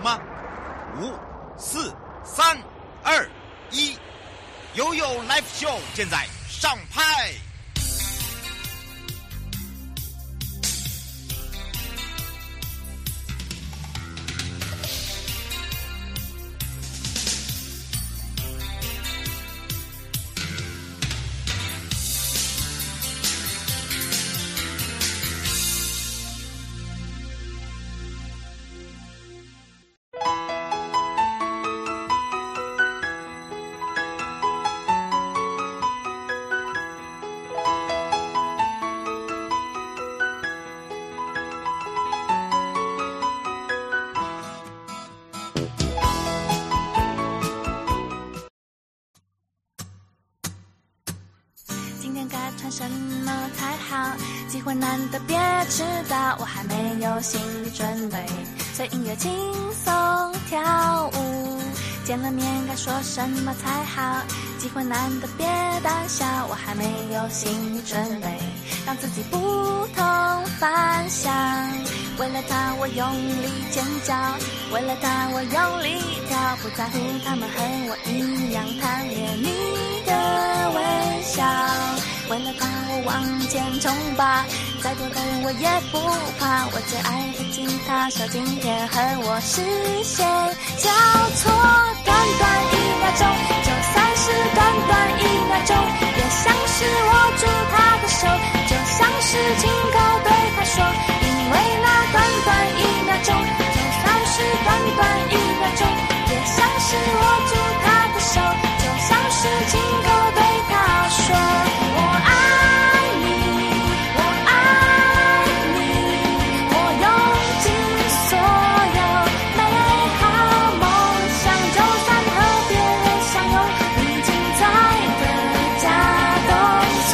吗？5、4、3、2、1，悠悠 Live Show 现在上拍。 穿什么才好？机会难得别迟到，我还没有心理准备，随音乐轻松跳舞。见了面该说什么才好？机会难得别胆小，我还没有心理准备，让自己不同凡响。为了他我用力尖叫，为了他我用力跳，不在乎他们和我一样贪恋你的微笑。为了他我往前冲吧，再多的人我也不怕，我最爱的吉他手今天和我视线交错，短短1秒钟，就算是短短1秒钟，也像是握住他的手，就像是亲口对他说，因为那短短1秒钟，就算是短短1秒钟，也像是握住他的手，就像是亲口对他说，我爱你，我爱你，我用尽所有美好梦想，就算和别人相拥，你精彩的假动作。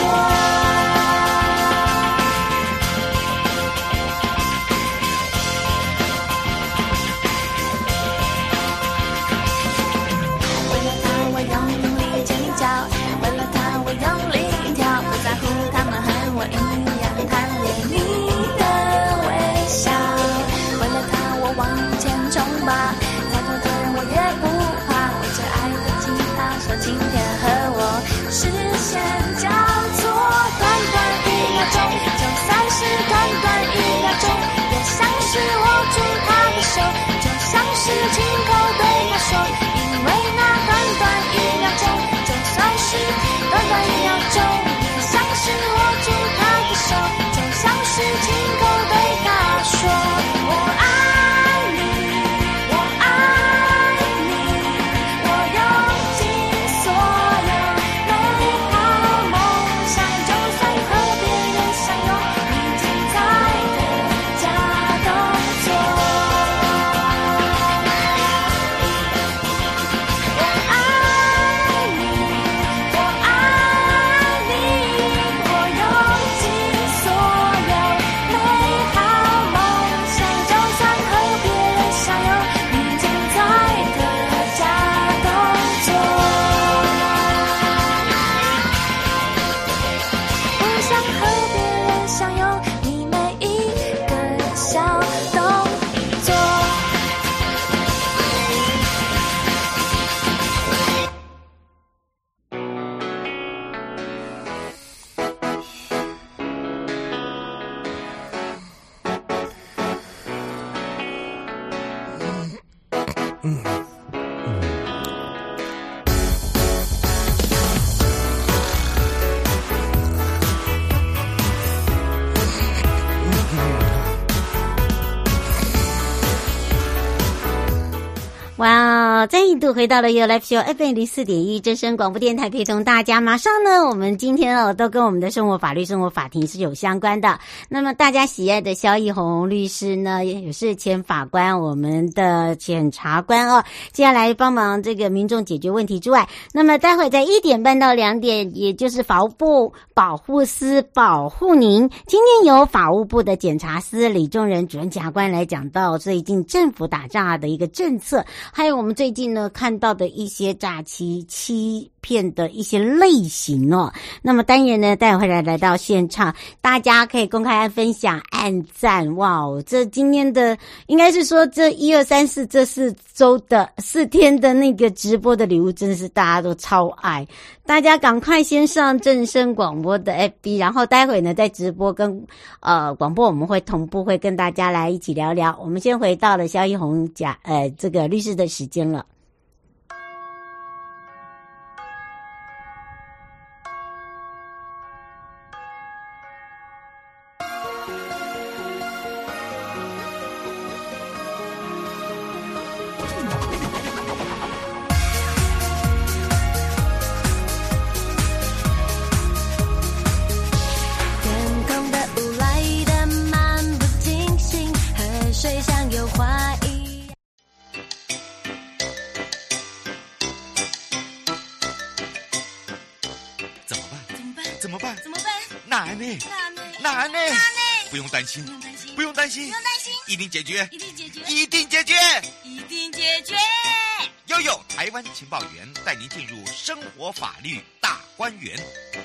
为了他我用力尖叫，为了他我用力跳，不在乎他们和我一样贪恋你的微笑。为了他我往前冲吧，再多的人我也不怕，我最爱的吉他手今天和我视线交错，短短1秒钟，就算是短短1秒钟，也像是握住他的手，就像是亲口对他说，因为那短短1秒钟，就算是短短1秒钟，也像是握住他的手，就像是亲口对他说，我爱你，我爱你，我用尽所有美好梦想，就算和别人相拥，你精彩的假动作。我爱你，我爱你，我用尽所有美好梦想，就算和别人相拥，你精彩的假动作。我想和别人相拥，你每一个小动作。 哇，再一度回到了悠悠 Live Show FM 04.1真声广播电台，陪同大家。马上呢，我们今天都跟我们的生活法律、生活法庭是有相关的。那么大家喜爱的萧奕宏律师呢，也是前法官，我们的检察官哦，接下来帮忙这个民众解决问题之外，那么待会在1点半到2点，也就是法务部保护司保护您。今天由法务部的检察司李仲仁主任检察官来讲到最近政府打诈的一个政策。 还有我们最近呢看到的一些诈欺骗的一些类型哦。那么单元呢待会来到现场，大家可以公开分享、按赞。哇哦，这今天的应该是说这1、2、3、4这4天的那个直播的礼物，真的是大家都超爱。大家赶快先上正声广播的 FB， 然后待会呢在直播跟广播我们会同步会跟大家来一起聊聊。我们先回到了萧一红这个律师的时间了。 不用担心，一定解决，一定解决。悠悠台湾情报员带您进入生活法律大观园。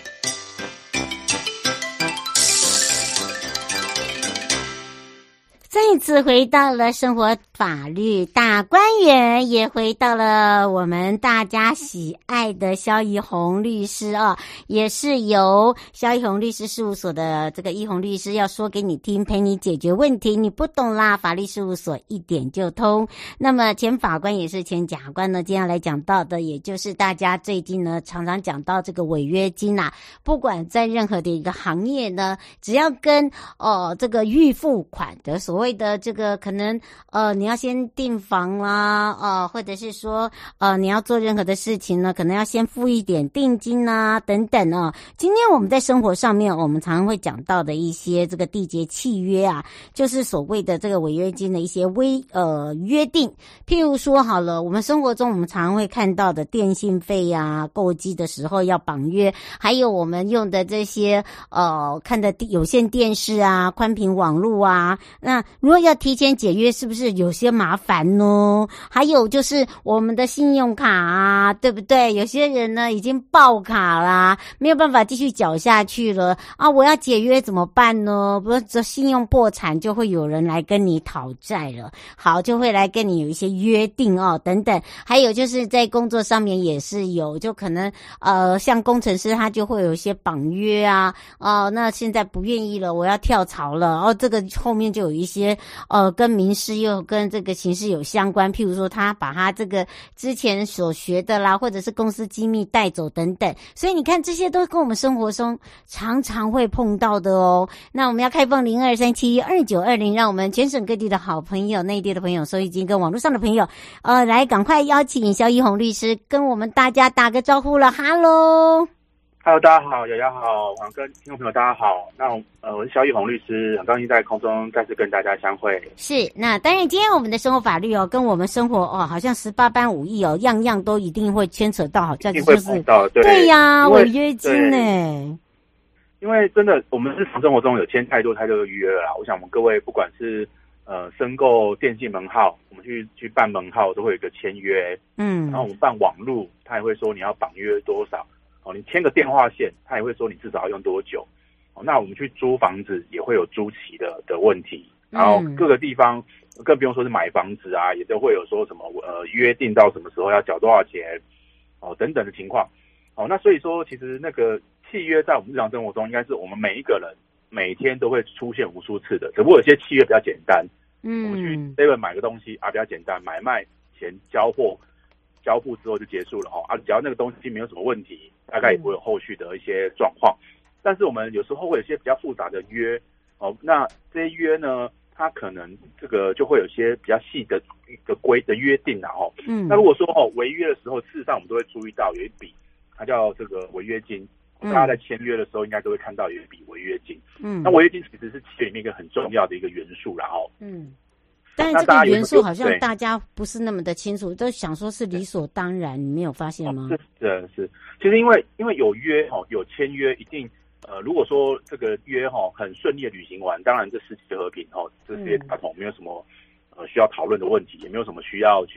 再一次回到了生活法律大观园，也回到了我们大家喜爱的萧一红律师哦，也是由萧一红律师事务所的这个一红律师要说给你听，陪你解决问题，你不懂啦，法律事务所一点就通。那么前法官也是前检察官呢，接下来讲到的，也就是大家最近呢常常讲到这个违约金啊，不管在任何的一个行业呢，只要跟这个预付款的所谓的这个可能你要先订房啦或者是说你要做任何的事情呢，可能要先付一点定金啊等等哦。今天我们在生活上面我们常常会讲到的一些这个缔结契约啊，就是所谓的这个违约金的一些约定。譬如说好了，我们生活中我们常常会看到的电信费啊，购机的时候要绑约，还有我们用的这些看的有线电视啊，宽频网络啊，那如果要提前解约是不是有些麻烦呢？还有就是我们的信用卡啊，对不对？有些人呢已经爆卡啦，没有办法继续缴下去了啊，我要解约怎么办呢？不是这信用破产就会有人来跟你讨债了，好，就会来跟你有一些约定哦等等。还有就是在工作上面也是有，就可能像工程师他就会有一些绑约啊，那现在不愿意了，我要跳槽了，这个后面就有一些跟民事又跟这个刑事有相关，譬如说他把他这个之前所学的啦，或者是公司机密带走等等，所以你看这些都跟我们生活中常常会碰到的哦。那我们要开放02372920，让我们全省各地的好朋友、内地的朋友、收音机跟网络上的朋友来赶快邀请萧一红律师跟我们大家打个招呼了。 Hello， 大家好，瑶瑶好，网跟听众朋友大家好。那我是萧一红律师，很高兴在空中再次跟大家相会。 是，那当然今天我们的生活法律跟我们生活好像18般武艺样样都一定会牵扯到，好像就是一定会碰到， 对呀，违约金呢。 因为真的我们日常生活中有签太多的约了啦。我想我们各位不管是申购电信门号，我们去办门号都会有一个签约，然后我们办网路，他也会说你要绑约多少。你签个电话线，他也会说你至少要用多久。那我们去租房子也会有租期的问题，然后各个地方更不用说是买房子啊，也都会有说什么约定到什么时候要缴多少钱等等的情况。那所以说其实那个契约在我们日常生活中应该是我们每一个人每天都会出现无数次的，只不过有些契约比较简单，我们去 7 买个东西比较简单，买卖前交付之后就结束了只要那个东西没有什么问题，大概也不会有后续的一些状况。但是我们有时候会有一些比较复杂的约那这些约呢，它可能这个就会有一些比较细的一个约定那如果说违约的时候，事实上我们都会注意到有一笔，它叫这个违约金。大家在签约的时候应该都会看到有一笔违约金。那违约金其实是契约里面一个很重要的一个元素啦但是这个元素好像大家不是那么的清楚，都想说是理所当然，你没有发现吗？ 是，其实因为有约有签约，一定如果说这个约很顺利的履行完，当然这世界和平这些大同没有什么需要讨论的问题，也没有什么需要去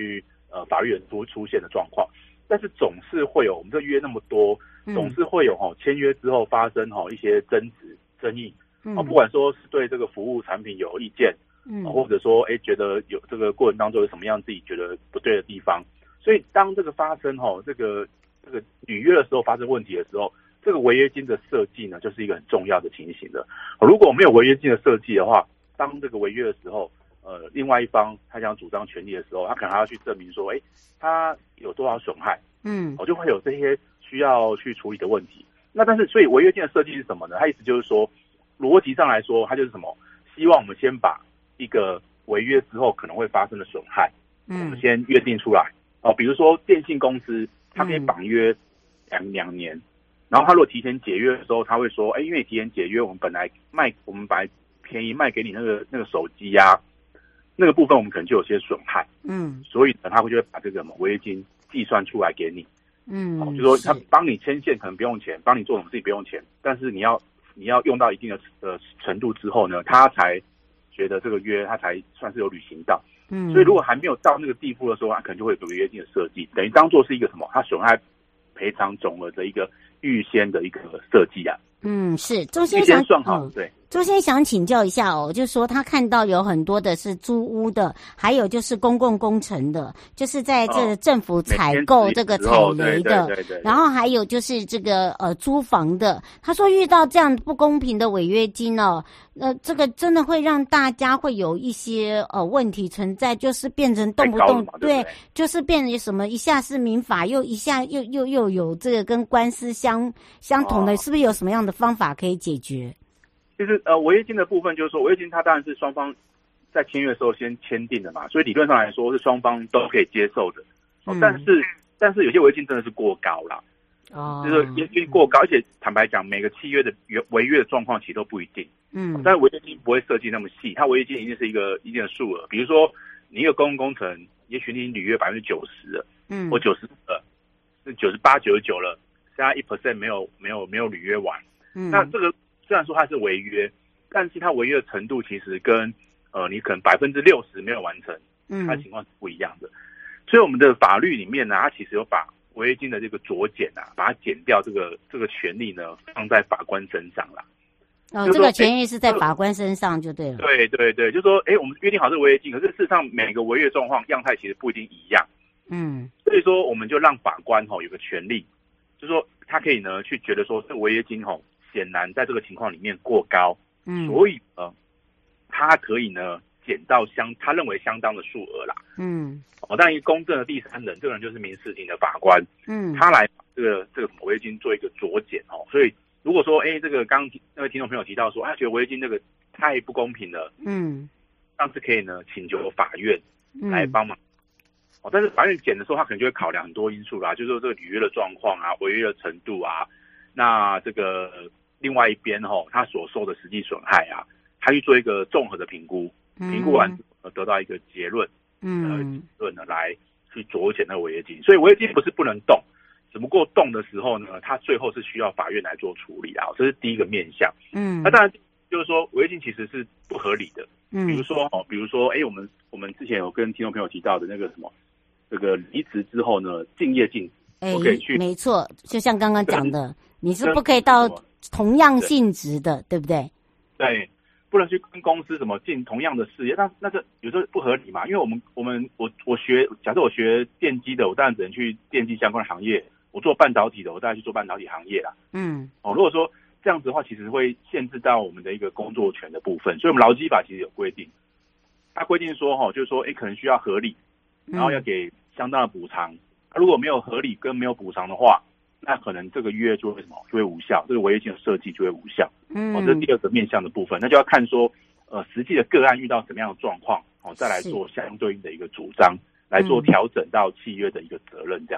法律人出现的状况。但是总是会有我们这约那么多，总是会有签约之后发生一些争议，不管说是对这个服务产品有意见，或者说觉得有这个过程当中有什么样自己觉得不对的地方，所以当这个发生这个履约的时候发生问题的时候，这个违约金的设计呢，就是一个很重要的情形的。如果没有违约金的设计的话，当这个违约的时候，另外一方他想主张权利的时候，他可能还要去证明说，他有多少损害，就会有这些需要去处理的问题。那但是，所以违约金的设计是什么呢？它意思就是说，逻辑上来说，它就是什么？希望我们先把一个违约之后可能会发生的损害，我们先约定出来。比如说电信公司，它可以绑约两年，然后他如果提前解约的时候，他会说，因为你提前解约，我们本来便宜卖给你那个手机啊，那个部分我们可能就有些损害，所以呢，他就会把这个违约金计算出来给你，就说他帮你牵线可能不用钱，帮你做什么事情不用钱，但是你要用到一定的程度之后呢，他才觉得这个约他才算是有履行到，所以如果还没有到那个地步的时候，他可能就会有违约金的设计，等于当做是一个什么，他损害赔偿总额的一个预先的一个设计啊。 是周先生算好，对。 周先生想请教一下就是说他看到有很多的是租屋的，还有就是公共工程的，就是在这个政府采购这个踩雷的，然后还有就是这个租房的。他说遇到这样不公平的违约金这个真的会让大家会有一些问题存在，就是变成动不动对，就是变成什么一下是民法，又一下又有这个跟官司相同的，是不是有什么样的方法可以解决？ 其实违约金的部分就是说，违约金它当然是双方在签约的时候先签订的嘛，所以理论上来说是双方都可以接受的。但是有些违约金真的是过高啦，就是因为过高，而且坦白讲，每个契约的违约的状况其实都不一定。但是违约金不会设计那么细，它违约金一定是一个一定的数额。比如说你一个公共工程，也许你履约90%了，或90%了，是98%、99%了，剩下1% 没有履约完。那这个虽然说它是违约，但是它违约的程度其实跟你可能60%没有完成，它的情况是不一样的。所以我们的法律里面呢，它其实有把违约金的这个酌减把它减掉，这个权利呢放在法官身上啦。 这个权益是在法官身上就对了。 对，就是说，我们约定好这个违约金，可是事实上每个违约状况样态其实不一定一样。所以说我们就让法官有个权利，就是说他可以呢去觉得说这个违约金显然在这个情况里面过高，所以他可以呢减到他认为相当的数额啦。当然一个公正的第三人，这个人就是民事庭的法官，他来把这个违约金做一个酌减所以如果说这个刚那位听众朋友提到说他觉得违约金这个太不公平了，上次可以呢请求法院来帮忙。但是法院减的时候，他可能就会考量很多因素啦，就是说这个履约的状况啊，违约的程度啊，那这个另外一边他所受的实际损害啊，他去做一个综合的评估，评估完得到一个结论，结论呢来去酌减那个违约金。所以违约金不是不能动，只不过动的时候呢，它最后是需要法院来做处理啊，这是第一个面向。那当然就是说违约金其实是不合理的。比如说我们之前有跟听众朋友提到的那个什么，这个离职之后呢，竞业禁止，我可以去，没错，就像刚刚讲的，你是不可以到同样性质的，对不对？ 对，不能去跟公司什么进同样的事业，那这有时候不合理嘛，因为我假设我学电机的，我当然只能去电机相关的行业；我做半导体的，我当然去做半导体行业啦。如果说这样子的话，其实会限制到我们的一个工作权的部分，所以我们劳基法其实有规定，它规定说就是说可能需要合理，然后要给相当的补偿。如果没有合理跟没有补偿的话，那可能这个约就会无效，这个违约金的设计就会无效。这是第二个面向的部分，那就要看说实际的个案遇到什么样的状况，再来做相对应的一个主张，来做调整到契约的一个责任这样子。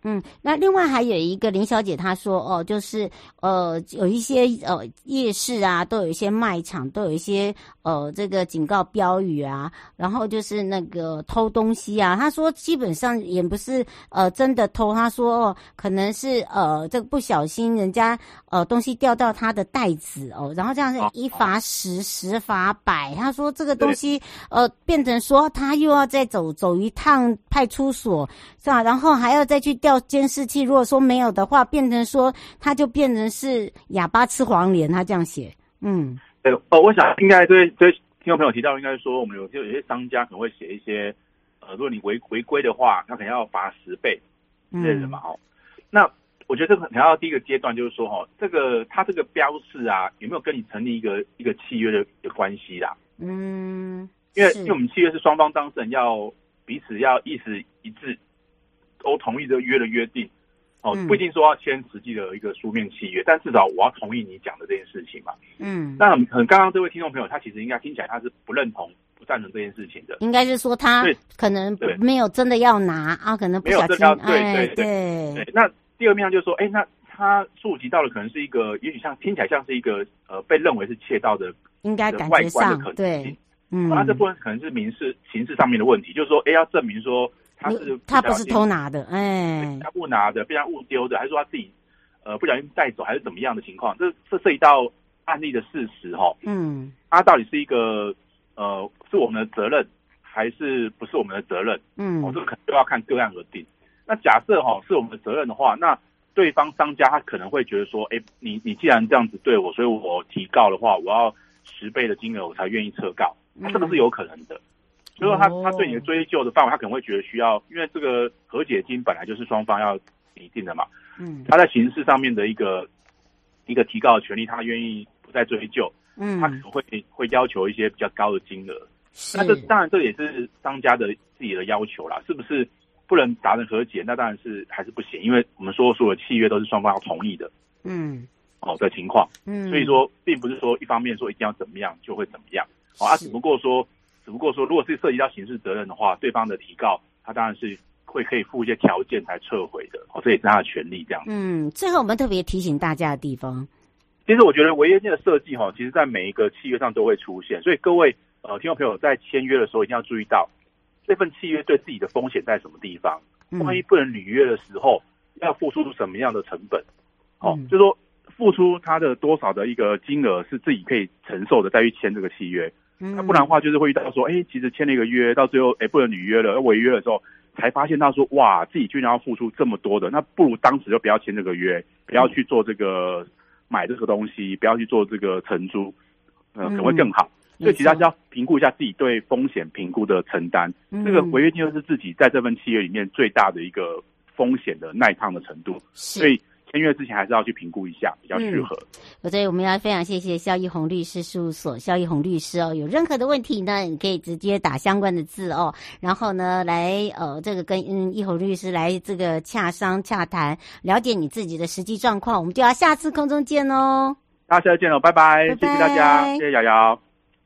那另外还有一个林小姐她说就是有一些夜市啊，都有一些卖场都有一些这个警告标语啊，然后就是那个偷东西啊，她说基本上也不是真的偷，她说可能是这个不小心人家东西掉到她的袋子然后这样是1罚10 10罚100，她说这个东西变成说她又要再走一趟派出所是吧，然后还要再去调监视器，如果说没有的话，变成说他就变成是哑巴吃黄连，他这样写。 对，我想应该对听众朋友提到，应该说我们有些商家可能会写一些如果你违规的话，他可能要罚10倍之类的嘛那我觉得这个可能要第一个阶段就是说他这个标示啊，有没有跟你成立一个契约的关系啦？因为我们契约是双方当事人要彼此要意思一致，都同意这个约的约定不一定说要签实际的一个书面契约，但至少我要同意你讲的这件事情嘛。那可能刚刚这位听众朋友他其实应该听起来他是不认同、不赞成这件事情的， 应该是说他可能没有真的要拿可能不小心对。 那第二面就是说，那他触及到的可能是一个，也许听起来像是一个被认为是窃盗的， 应该感外觉上观的可能性。那这部分可能是刑事上面的问题，就是说，要证明说他不是偷拿的， 他误拿的，被他误丢的，还是说他自己不小心带走，还是怎么样的情况？这涉及到案例的事实他到底是一个是我们的责任，还是不是我们的责任？这个可能就要看个案而定。那假设是我们的责任的话，那对方商家他可能会觉得说，你既然这样子对我，所以我提告的话，我要10倍的金额我才愿意撤告，这个是有可能的。所以说他对你的追究的范围，他可能会觉得需要，因为这个和解金本来就是双方要拟定的嘛。他在刑事上面的一个提告的权利，他愿意不再追究，他可能会要求一些比较高的金额。那当然这也是商家的自己的要求啦，是不是不能达成和解？那当然是还是不行，因为我们说所有契约都是双方要同意的。的情况。所以说并不是说一方面说一定要怎么样就会怎么样。只不过说如果是涉及到刑事责任的话，对方的提告他当然是可以附一些条件才撤回的，这也是他的权利这样。 最后我们特别提醒大家的地方， 其实我觉得违约金的设计其实在每一个契约上都会出现，所以各位听众朋友在签约的时候一定要注意到这份契约对自己的风险在什么地方，万一不能履约的时候要付出什么样的成本，就是说付出他的多少的一个金额是自己可以承受的再去签这个契约。那不然的话就是会遇到说其实签了一个约到最后不能履约了，违约的时候才发现到说哇自己居然要付出这么多的，那不如当时就不要签这个约，不要去做这个买这个东西，不要去做这个承租，可能会更好。所以其实是要评估一下自己对风险评估的承担，这个违约金就是自己在这份契约里面最大的一个风险的耐抗的程度，所以签约之前还是要去评估一下比较适合。 所以我们要非常谢谢萧奕宏律师事务所萧奕宏律师有任何的问题呢，你可以直接打相关的字然后呢来这个跟奕宏律师来这个洽商洽谈，了解你自己的实际状况。我们就要下次空中见哦， 大家下次见了，拜拜，谢谢大家，谢谢瑶瑶。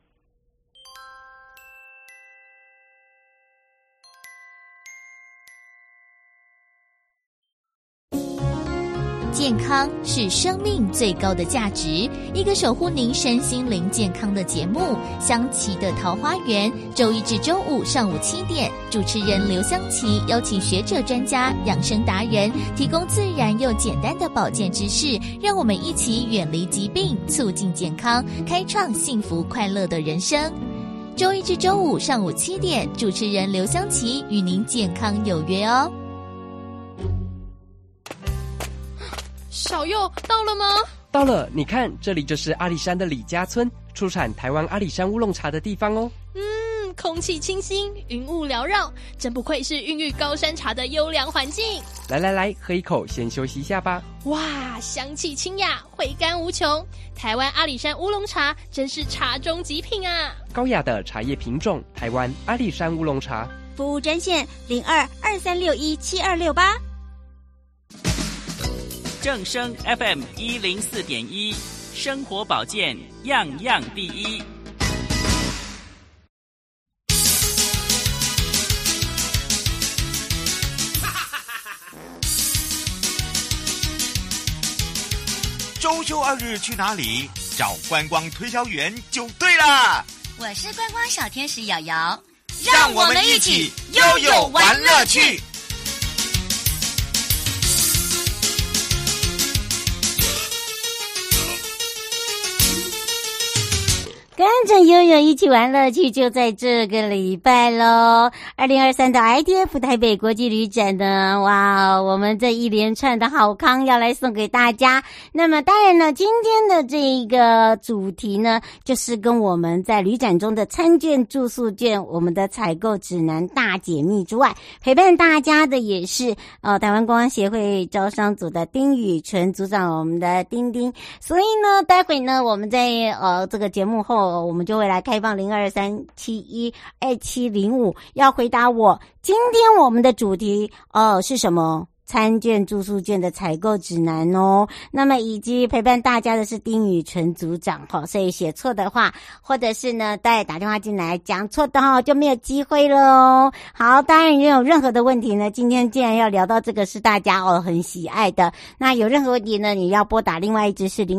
健康是生命最高的价值，一个守护您身心灵健康的节目，香琪的桃花源，周一至周五上午7点，主持人刘香琪邀请学者专家养生达人，提供自然又简单的保健知识，让我们一起远离疾病，促进健康，开创幸福快乐的人生。周一至周五上午7点，主持人刘香琪与您健康有约哦。 小佑到了吗？ 到了，你看，这里就是阿里山的李家村，出产台湾阿里山乌龙茶的地方哦。 空气清新，云雾缭绕，真不愧是孕育高山茶的优良环境。 来，喝一口，先休息一下吧。 哇，香气清雅，回甘无穷。台湾阿里山乌龙茶真是茶中极品啊！ 高雅的茶叶品种，台湾阿里山乌龙茶。 服务专线02-2361-7268。 正声 FM 104.1，生活保健样样第一。 周休2日去哪里？找观光推销员就对啦。 我是观光小天使瑶瑶， 让我们一起悠悠玩乐趣。 跟着悠悠一起玩乐趣，就在这个礼拜咯。2023的 ITF 台北国际旅展呢，哇，我们这一连串的好康要来送给大家。那么当然呢，今天的这个主题呢，就是跟我们在旅展中的餐券、住宿券、我们的采购指南大解密之外，陪伴大家的也是台湾观光协会招商组的丁宇纯组长，我们的丁丁。所以呢，待会呢，我们在这个节目后，我们就会来开放0237122705，要回答我今天我们的主题是什么？餐券、住宿券的采购指南哦。那么以及陪伴大家的是丁宇纯组长所以写错的话，或者是呢再打电话进来讲错的就没有机会了哦。好，当然有任何的问题呢，今天既然要聊到这个是大家很喜爱的，那有任何问题呢，你要拨打另外一支是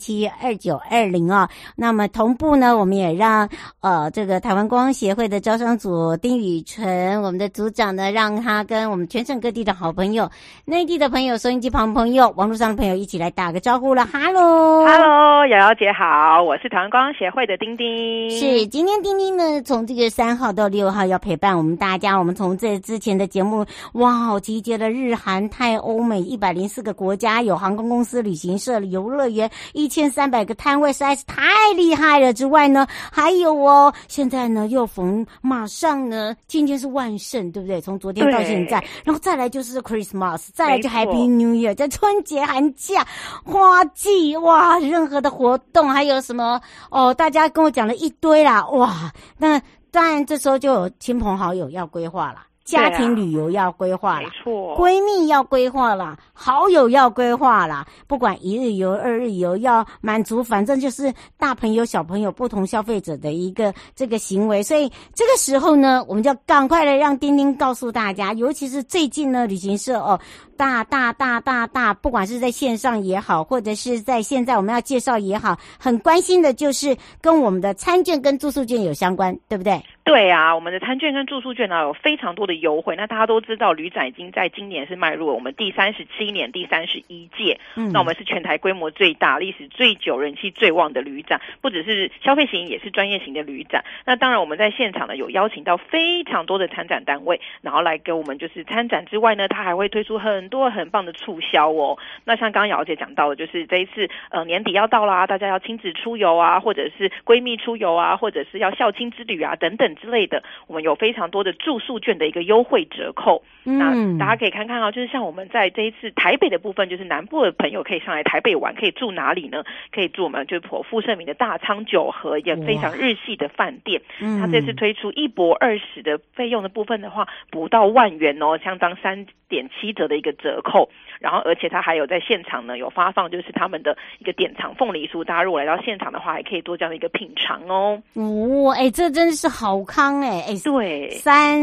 0223712920哦。那么同步呢，我们也让这个台湾观光协会的招商组丁宇纯我们的组长呢，让他跟我们全省各地的好朋友、内地的朋友、收音机旁朋友、网络上的朋友一起来打个招呼了。Hello， 瑶瑶姐好，我是台湾观光协会的丁丁。 是，今天丁丁呢，从这个3号到6号要陪伴我们大家。我们从这之前的节目，哇，集结了日韩泰欧美104个国家，有航空公司、旅行社、游乐园1300个摊位，实在是太厉害了。之外呢，还有现在呢又马上呢，今天是万圣，对不对？从昨天到现在，然后再来就是 Christmas， 再来就 Happy New Year， 在春节寒假花季，哇，任何的活动还有什么大家跟我讲了一堆啦，哇，那当然这时候就有亲朋好友要规划啦，家庭旅游要规划啦， 没错， 闺蜜要规划啦，好友要规划啦，不管1日游、2日游，要满足反正就是大朋友小朋友不同消费者的一个这个行为。所以这个时候呢，我们就赶快来让丁丁告诉大家，尤其是最近呢，旅行社大，不管是在线上也好，或者是在现在我们要介绍也好，很关心的就是跟我们的餐券跟住宿券有相关，对不对？ 对啊，我们的餐券跟住宿券呢有非常多的优惠。那大家都知道，旅展已经在今年是迈入了我们第37年、第31届。那我们是全台规模最大、历史最久、人气最旺的旅展，不只是消费型，也是专业型的旅展。那当然，我们在现场呢有邀请到非常多的参展单位，然后来给我们就是参展之外呢，它还会推出很多很棒的促销哦。那像刚刚瑶姐讲到的，就是这一次年底要到啦，大家要亲子出游啊，或者是闺蜜出游啊，或者是要孝亲之旅啊等等之类的，我们有非常多的住宿券的一个优惠折扣。那大家可以看看就是像我们在这一次台北的部分，就是南部的朋友可以上来台北玩，可以住哪里呢？可以住我们就是颇负盛名的大昌九和，也非常日系的饭店。它这次推出1泊20的费用的部分的话，不到10000元哦，相当3.7折的一个折扣。然后而且它还有在现场呢有发放就是他们的一个典藏凤梨酥，大家如果来到现场的话，还可以多这样的一个品尝哦。 这真的是好康对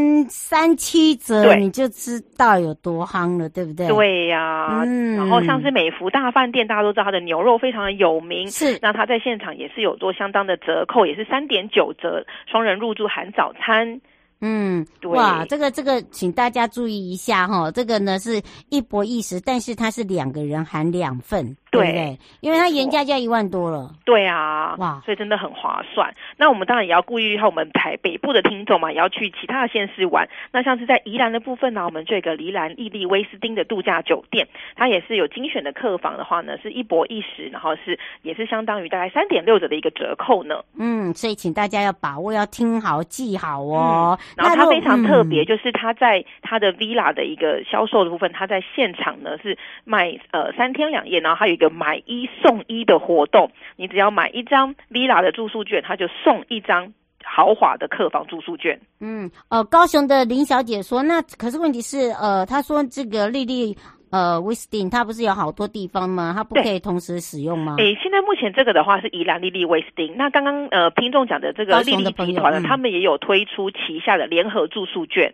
，3.7折你就知道有多夯了，对不对？ 对呀，然后像是美福大饭店，大家都知道它的牛肉非常的有名， 是， 那它在现场也是有做相当的折扣，也是3.9折，双人入住含早餐。对， 哇，这个请大家注意一下这个呢是1泊10，但是它是2个人含2份，对不对？因为它原价就要1万多了。 对啊，哇，所以真的很划算。那我们当然也要顾虑一下我们台北部的听众嘛，也要去其他的县市玩。那像是在宜兰的部分呢，我们这个宜兰丽丽威斯汀的度假酒店，它也是有精选的客房的话呢，是1泊10，然后也是相当于大概3.6折的一个折扣呢。 所以请大家要把握，要听好记好哦。 然后它非常特别，就是它在它的 Villa 的一个销售的部分，它在现场呢是卖3天2夜，然后还有一个买1送1的活动。你只要买1张 Villa 的住宿券，它就送1张豪华的客房住宿券。 高雄的林小姐说，那可是问题是她说这个丽丽威斯汀它不是有好多地方吗？它不可以同时使用吗？ 现在目前这个的话是宜兰丽丽威斯汀。那刚刚听众讲的这个丽丽集团呢，他们也有推出旗下的联合住宿券。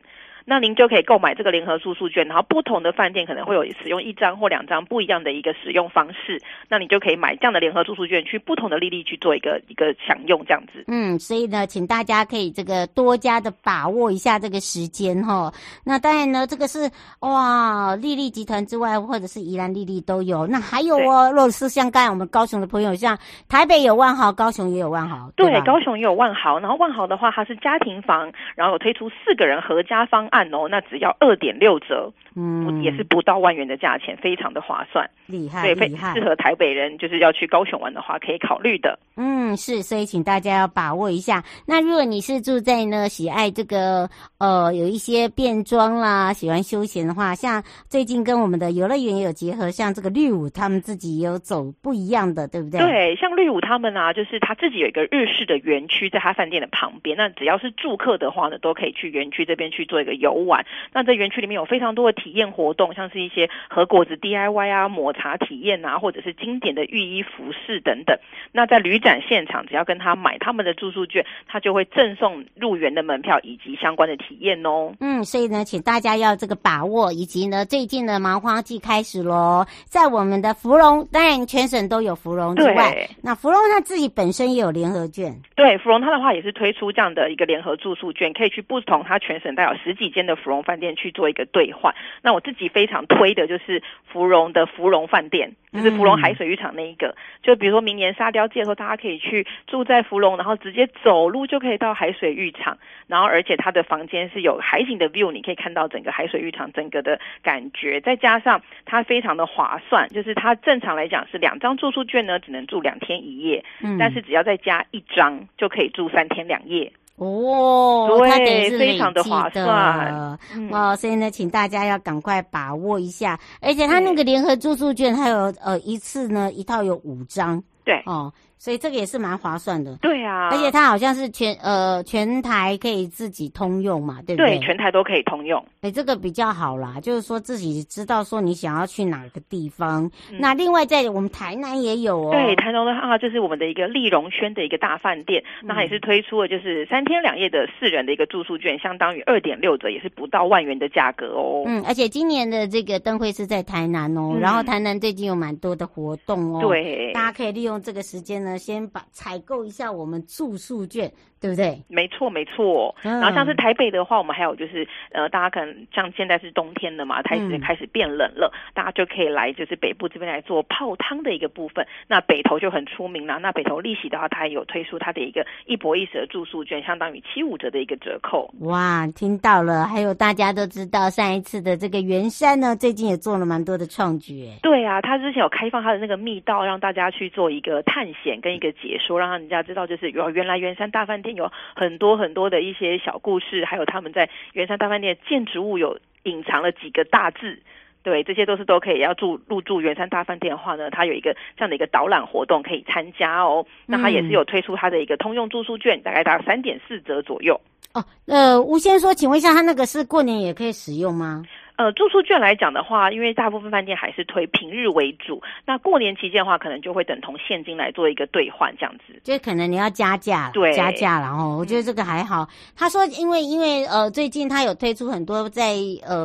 那您就可以购买这个联合住宿券，然后不同的饭店可能会有使用1张或2张不一样的一个使用方式，那你就可以买这样的联合住宿券去不同的利率去做一个享用这样子。 所以呢，请大家可以这个多加的把握一下这个时间齁。那当然呢，这个是丽丽集团之外，或者是宜兰丽丽都有。那还有如果是像刚才我们高雄的朋友，像台北有万豪，高雄也有万豪， 对，高雄也有万豪。然后万豪的话，它是家庭房，然后有推出4个人合家方案哦，那只要2.6折。也是不到10000元的价钱，非常的划算， 厉害， 对，非常适合台北人，就是要去高雄玩的话，可以考虑的。 是，所以请大家要把握一下。那如果你是住在呢，喜爱这个有一些变装啦，喜欢休闲的话，像最近跟我们的游乐园也有结合，像这个绿舞他们自己也有走不一样的，对不对？ 对，像绿舞他们啊，就是他自己有一个日式的园区在他饭店的旁边，那只要是住客的话呢，都可以去园区这边去做一个游玩。那在园区里面有非常多的体验活动，像是一些和果子 DIY 啊、抹茶体验啊，或者是经典的浴衣服饰等等。那在旅展现场，只要跟他买他们的住宿券，他就会赠送入园的门票以及相关的体验哦。 所以呢，请大家要这个把握，以及呢，最近的芒花季开始咯，在我们的芙蓉，当然全省都有芙蓉之外，那芙蓉它自己本身也有联合券。 对，芙蓉它的话也是推出这样的一个联合住宿券，可以去不同它全省带有10几间的芙蓉饭店去做一个兑换。那我自己非常推的就是芙蓉的芙蓉饭店，就是芙蓉海水浴场那一个。就比如说明年沙雕季的时候，大家可以去住在芙蓉，然后直接走路就可以到海水浴场，然后而且它的房间是有海景的 view， 你可以看到整个海水浴场整个的感觉，再加上它非常的划算，就是它正常来讲是2张住宿券呢只能住2天1夜，但是只要再加1张就可以住3天2夜。 对， 非常的划算所以呢，请大家要赶快把握一下。而且它那个联合住宿券，它有一次呢一套有5张， 对所以这个也是蛮划算的。 对啊， 而且它好像是全台可以自己通用嘛，对不对？ 对，全台都可以通用。 这个比较好啦，就是说自己知道说你想要去哪个地方。那另外在我们台南也有哦。 对，台南的话就是我们的一个丽荣轩的一个大饭店，那它也是推出了就是3天2夜的4人的一个住宿券，相当于2.6折，也是不到10000元的价格哦。 而且今年的这个灯会是在台南哦，然后台南最近有蛮多的活动哦。对，大家可以利用这个时间呢，先采购一下我们住宿券，对不对？ 没错。然后像是台北的话，我们还有就是大家可能像现在是冬天了嘛，开始变冷了，大家就可以来就是北部这边来做泡汤的一个部分。那北投就很出名了，那北投利息的话，它也有推出它的一个1博1折的住宿券，相当于75折的一个折扣。 哇，听到了。还有大家都知道上一次的这个圆山呢，最近也做了蛮多的创举。 对啊，他之前有开放他的那个密道，让大家去做一个探险跟一个解说，让人家知道就是原来圆山大饭店有很多很多的一些小故事，还有他们在圆山大饭店的建筑物有隐藏了几个大字。对，这些都可以要入住圆山大饭店的话呢，它有一个这样的一个导览活动可以参加哦。那它也是有推出它的一个通用住宿券，大概达3.4折左右。 吴先说，请问一下，它那个是过年也可以使用吗？ 住宿券来讲的话，因为大部分饭店还是推平日为主，那过年期间的话，可能就会等同现金来做一个兑换，这样子。 就可能你要加价， 对， 加价了哦。我觉得这个还好。他说，因为最近他有推出很多在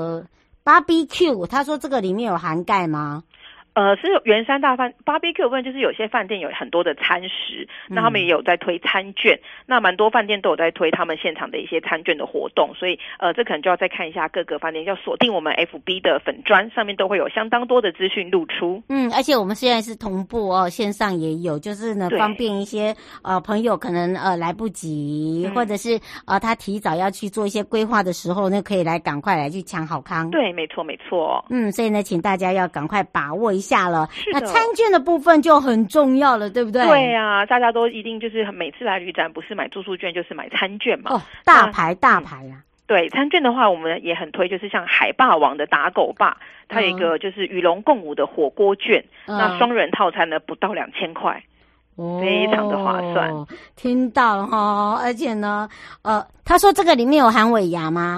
BBQ， 他说这个里面有涵盖吗？ 是圆山大饭 BBQ 部分，就是有些饭店有很多的餐食，那他们也有在推餐券，那蛮多饭店都有在推他们现场的一些餐券的活动，所以这可能就要再看一下各个饭店，要锁定我们 FB 的粉专，上面都会有相当多的资讯露出。 而且我们现在是同步哦，线上也有，就是呢方便一些朋友可能来不及，或者是他提早要去做一些规划的时候呢，可以赶快来去抢好康。 对，没错。 所以呢，请大家要赶快把握一下了。那餐券的部分就很重要了，对不对？ 对啊，大家都一定就是每次来旅展，不是买住宿券就是买餐券嘛。 大牌啊。 对，餐券的话，我们也很推，就是像海霸王的打狗霸，它有一个就是与龙共舞的火锅券，那双人套餐呢不到2000块。非常的划算。 听到而且呢他说这个里面有含尾牙吗？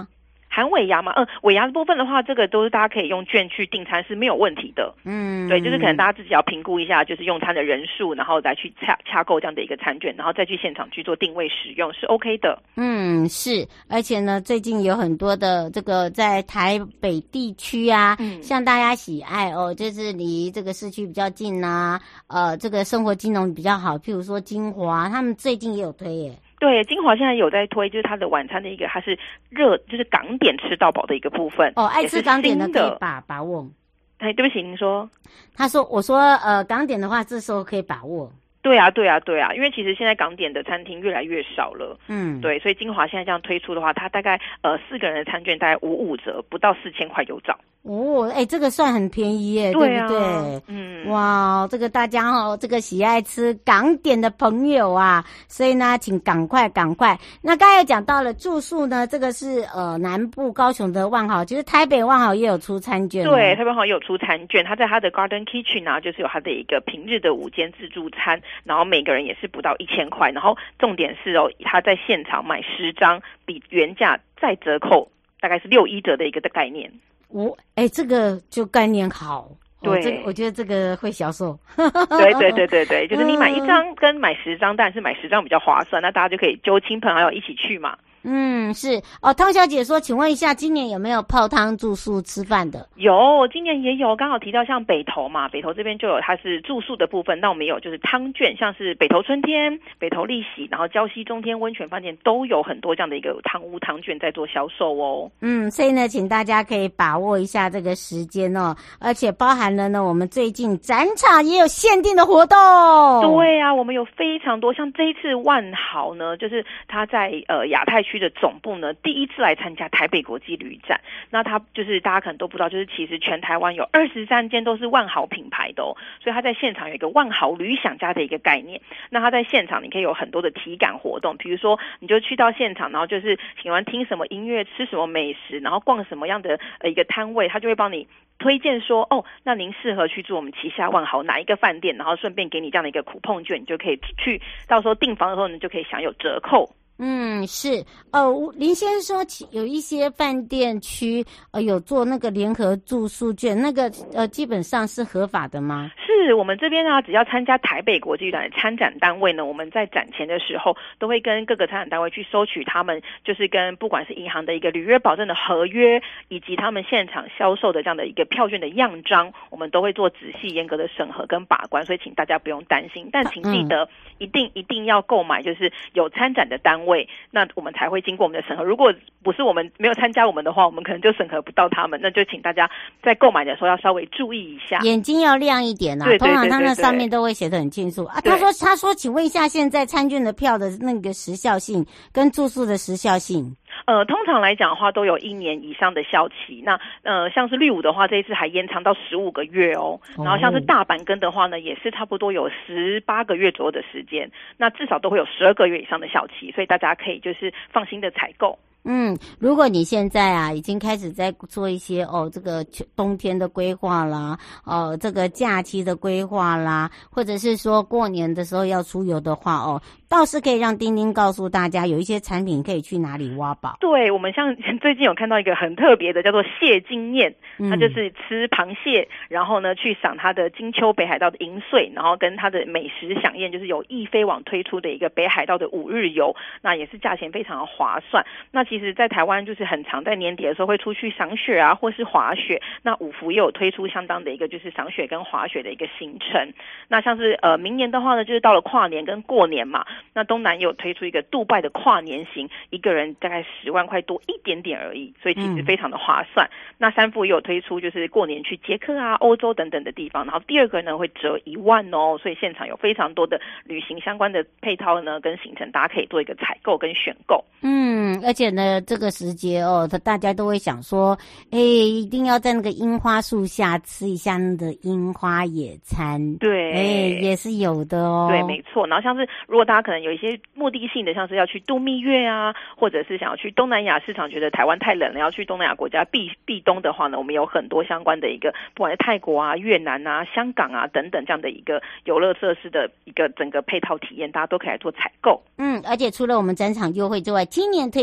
含尾牙嘛，尾牙的部分的话，这个都是大家可以用券去订餐是没有问题的。对，就是可能大家自己要评估一下，就是用餐的人数，然后再去洽购这样的一个餐券，然后再去现场去做定位使用是 OK 的。 是，而且呢，最近有很多的这个在台北地区啊，像大家喜爱就是离这个市区比较近啊，这个生活金融比较好，譬如说金华，他们最近也有推耶。 对，金华现在有在推，就是它的晚餐的一个，它是就是港点吃到饱的一个部分。 爱吃港点的可以把握。 对不起，您说？ 我说港点的话，这时候可以把握。 对啊，因为其实现在港点的餐厅越来越少了。对，所以金华现在这样推出的话，它大概4个人的餐券大概55折，不到4000块有找。 这个算很便宜耶， 对啊， 对不对？哇，这个大家这个喜爱吃港点的朋友啊，所以呢，请赶快。那刚才有讲到了住宿呢，这个是南部高雄的万豪，就是台北万豪也有出餐券。 对，台北万豪也有出餐券，它在它的 Garden Kitchen 啊，就是有它的一个平日的5间自助餐，然后每个人也是不到1000块，然后重点是他在现场买10张，比原价再折扣，大概是61折的一个概念。 这个就概念好。 对， 我觉得这个会销售。 对，就是你买1张跟买10张，当然是买10张比较划算，那大家就可以揪亲朋好友一起去嘛。 是汤小姐说，请问一下，今年有没有泡汤住宿吃饭的？ 有，今年也有，刚好提到像北投嘛，北投这边就有它是住宿的部分，那我们有就是汤券，像是北投春天、北投丽喜，然后礁溪中天温泉饭店都有很多这样的一个汤屋汤券在做销售哦。 所以呢，请大家可以把握一下这个时间而且包含了呢，我们最近展场也有限定的活动。 对啊，我们有非常多，像这一次万豪呢，就是它在亚太区的总部呢，第一次来参加台北国际旅展。那它就是大家可能都不知道，就是其实全台湾有23间都是万豪品牌的所以它在现场有一个万豪旅享家的一个概念。那它在现场你可以有很多的体感活动，比如说你就去到现场，然后就是喜欢听什么音乐、吃什么美食，然后逛什么样的一个摊位，它就会帮你推荐说那您适合去住我们旗下万豪哪一个饭店，然后顺便给你这样的一个coupon券，你就可以去到时候订房的时候你就可以享有折扣。 是林先生说有一些饭店区有做那个联合住宿券，那个基本上是合法的吗？ 是，我们这边呢，只要参加台北国际旅展的参展单位呢，我们在展前的时候都会跟各个参展单位去收取他们就是跟不管是银行的一个履约保证的合约，以及他们现场销售的这样的一个票券的样章，我们都会做仔细严格的审核跟把关，所以请大家不用担心，但请记得一定要购买就是有参展的单位，那我们才会经过我们的审核。如果不是我们没有参加我们的话，我们可能就审核不到他们，那就请大家在购买的时候要稍微注意一下， 眼睛要亮一点对， 通常他们上面都会写得很清楚他说请问一下，现在餐券的票的那个时效性跟住宿的时效性？ 通常来讲的话都有1年以上的效期。那像是绿舞的话，这一次还延长到15个月然后像是大阪根的话呢，也是差不多有18个月左右的时间，那至少都会有12个月以上的效期，所以大家可以就是放心的采购。 如果你现在已经开始在做一些这个冬天的规划啦，这个假期的规划啦，或者是说过年的时候要出游的话倒是可以让丁丁告诉大家有一些产品可以去哪里挖宝。 对，我们像最近有看到一个很特别的叫做蟹经验，它就是吃螃蟹，然后呢去赏它的金秋北海道的银穗，然后跟它的美食飨宴，就是有易飞网推出的一个北海道的5日游，那也是价钱非常的划算。那其实在台湾就是很常在年底的时候会出去赏雪啊或是滑雪，那五福也有推出相当的一个就是赏雪跟滑雪的一个行程。那像是明年的话呢，就是到了跨年跟过年嘛，那东南也有推出一个杜拜的跨年行，一个人大概10万块多一点点而已，所以其实非常的划算。那三富也有推出就是过年去捷克啊、欧洲等等的地方，然后第二个呢会折1万所以现场有非常多的旅行相关的配套呢跟行程，大家可以做一个采购跟选购。 而且呢这个时节大家都会想说一定要在那个樱花树下吃一下那个樱花野餐。 对， 也是有的对，没错。然后像是如果大家可能有一些目的性的，像是要去度蜜月啊，或者是想要去东南亚市场，觉得台湾太冷了要去东南亚国家避冬的话呢，我们有很多相关的一个不管是泰国啊、越南啊、香港啊等等这样的一个游乐设施的一个整个配套体验，大家都可以来做采购。 而且除了我们展场优惠之外，今年推出了还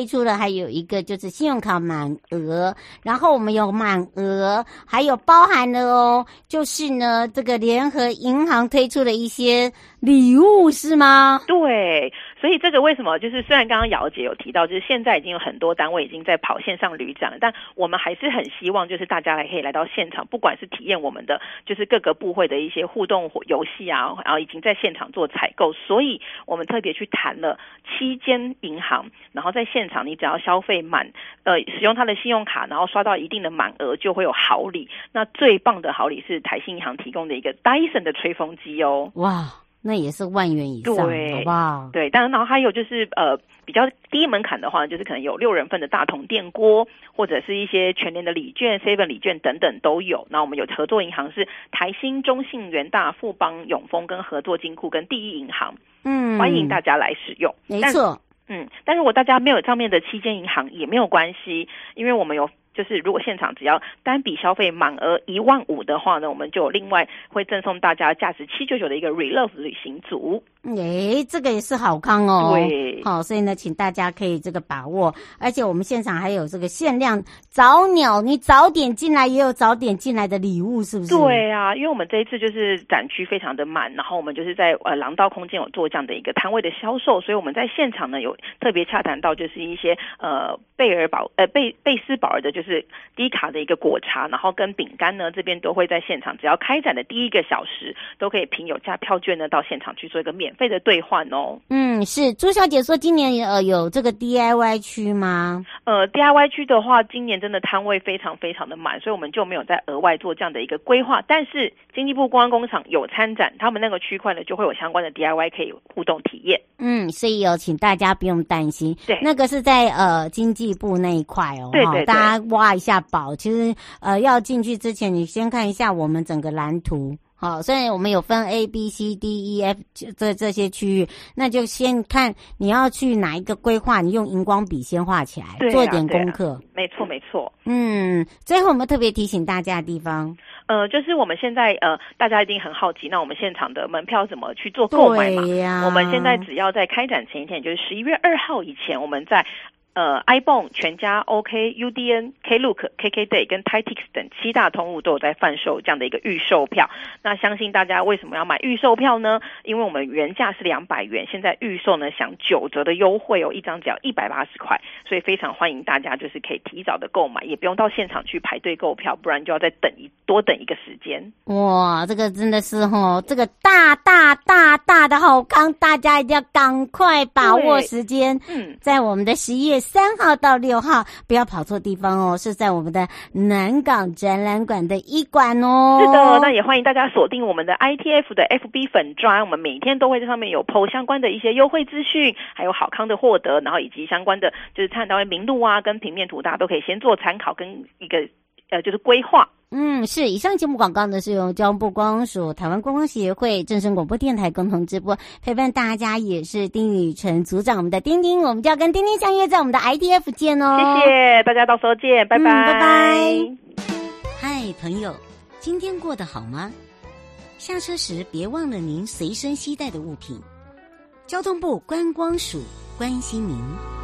还有一个就是信用卡满额，然后我们有满额，还有包含了就是呢这个联合银行推出的一些礼物是吗？ 对，所以这个为什么就是虽然刚刚姚姐有提到，就是现在已经有很多单位已经在跑线上旅展了，但我们还是很希望就是大家可以来到现场，不管是体验我们的就是各个部会的一些互动游戏啊，然后已经在现场做采购，所以我们特别去谈了7间银行，然后在现场你只要消费使用它的信用卡，然后刷到一定的满额就会有好礼。那最棒的好礼是台新银行提供的一个 Dyson 的吹风机哦。 哇，那也是万元以上， 对， 好不好？ 对，当然，然后还有就是比较低门槛的话，就是可能有6人份的大同电锅，或者是一些全联的礼券、7礼券等等都有。那我们有合作银行是台新、中信、元大、富邦、永丰跟合作金库跟第一银行，欢迎大家来使用。 没错， 但如果大家没有上面的7间银行也没有关系，因为我们有。就是如果现场只要单笔消费满额15000的话呢，我们就另外会赠送大家价值799的一个 Relove 旅行组。 这个也是好康哦。 对， 好，所以呢，请大家可以这个把握，而且我们现场还有这个限量早鸟，你早点进来也有早点进来的礼物，是不是？ 对啊，因为我们这一次就是展区非常的满，然后我们就是在廊道空间有做这样的一个摊位的销售，所以我们在现场呢有特别洽谈到就是一些贝斯堡尔的就是低卡的一个果茶，然后跟饼干呢这边都会在现场，只要开展的第1个小时都可以凭有价票券呢到现场去做一个免费的兑换哦。 是朱小姐说今年有这个 DIY 区吗 ？DIY 区的话，今年真的摊位非常非常的满，所以我们就没有再额外做这样的一个规划。但是经济部观光工厂有参展，他们那个区块呢就会有相关的 DIY 可以互动体验。 所以请大家不用担心， 对， 那个是在经济部那一块哦。 对对对， 大家挖一下宝。其实要进去之前，你先看一下我们整个蓝图。好，虽然我们有分 A、B、C、D、E、F 这些区域，那就先看你要去哪一个规划，你用荧光笔先画起来，做一点功课。 没错没错。 最后我们特别提醒大家的地方， 就是我们现在大家一定很好奇，那我们现场的门票怎么去做购买嘛？ 对呀， 我们现在只要在开展前一天，也就是11月2号以前，我们在iBon、全家、OK、UDN、Klook、KKday 跟 Titix 等7大通路都有在贩售这样的一个预售票。那相信大家为什么要买预售票呢？因为我们原价是200元，现在预售呢享9折的优惠哦，一张只要180块，所以非常欢迎大家就是可以提早的购买，也不用到现场去排队购票，不然就要再多等一个时间。 哇，这个真的是这个大的好康，大家一定要赶快把握时间。在我们的11月3号到6号，不要跑错地方哦，是在我们的南港展览馆的1馆哦。 是的，那也欢迎大家锁定我们的 ITF 的 FB 粉专，我们每天都会在上面有 po 相关的一些优惠资讯，还有好康的获得，然后以及相关的就是参展单位名录啊，跟平面图，大家都可以先做参考跟一个就是规划。 是。以上节目广告呢是由交通部观光署、台湾观光协会、正声广播电台共同直播，陪伴大家也是丁宇晨组长，我们的丁丁，我们就要跟丁丁相约在我们的 ITF 见哦。 谢谢大家，到时候见，拜拜。 拜拜。嗨，朋友，今天过得好吗？下车时别忘了您随身携带的物品。交通部观光署关心您。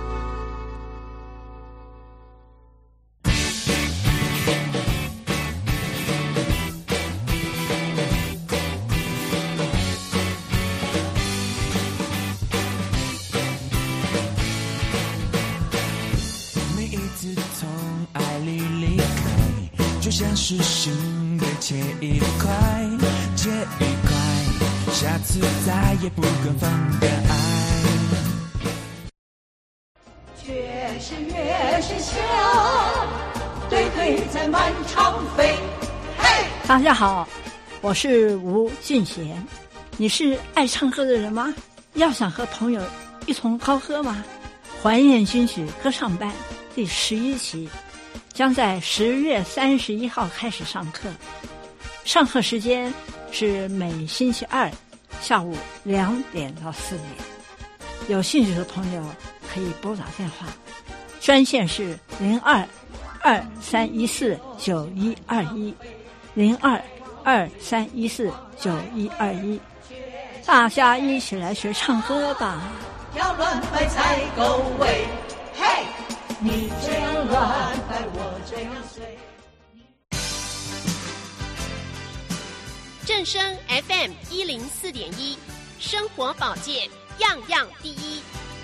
就像是心被切一块接一块，下次再也不跟放的爱。 越是笑，对对在满场飞。嘿，大家好，我是吴俊贤。你是爱唱歌的人吗？要想和朋友一同高歌吗？怀念军曲歌唱班第11期将在10月31号开始上课，上课时间是每星期2下午2点到4点。有兴趣的朋友可以拨打电话，专线是02-2314-9121，02-2314-9121。大家一起来学唱歌吧！要乱摆才够味，嘿！ 你这样乱摆，我这样随。 正声 FM 104.1，生活保健样样第一。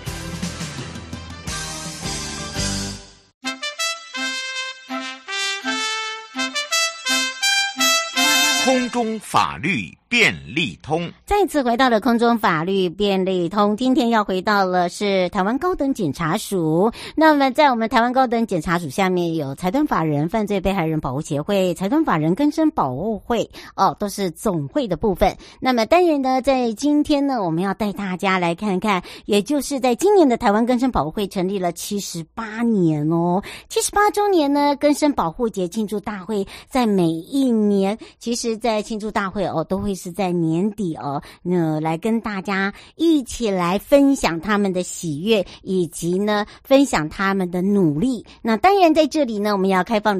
空中法律便利通， 再次回到了空中法律便利通。今天要回到了是台湾高等检察署。那么在我们台湾高等检察署下面有财团法人犯罪被害人保护协会、财团法人更生保护会都是总会的部分。那么当然呢，在今天呢，我们要带大家来看看，也就是在今年的台湾更生保护会成立了78年哦，78周年呢，更生保护节庆祝大会在每一年，其实在庆祝大会都会是在年底来跟大家一起来分享他们的喜悦，以及呢分享他们的努力。那当然在这里呢，我们要开放